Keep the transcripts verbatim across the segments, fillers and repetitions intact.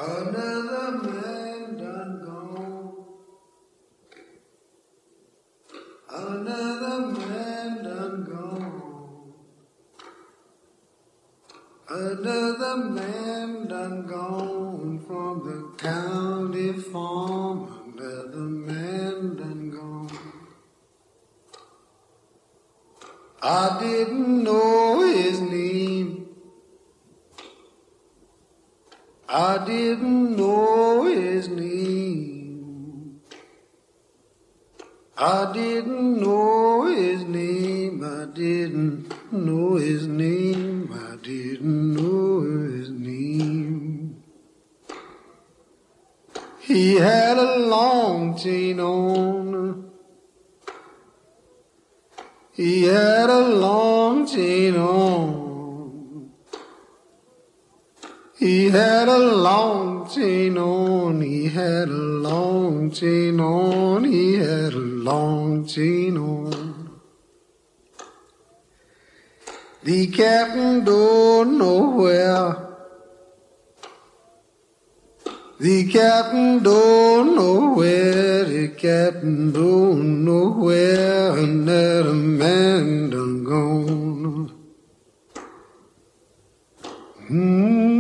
Another man done gone. Another man done gone. Another man done gone from the county farm. Another man done gone. I didn't know his name. I didn't know his name. I didn't know his name. I didn't know his name. I didn't know his name. He had a long chain on. He had a long chain on. He had a long chain on, he had a long chain on, he had a long chain on. The captain don't know where. The captain don't know where. The captain don't know where. Another man done gone. Hmm.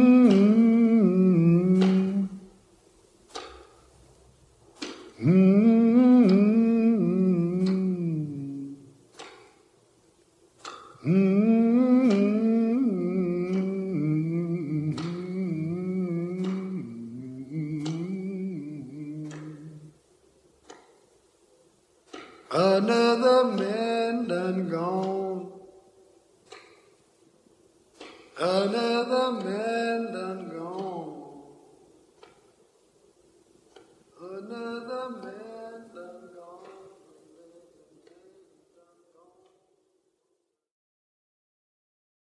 Another man done gone. Another man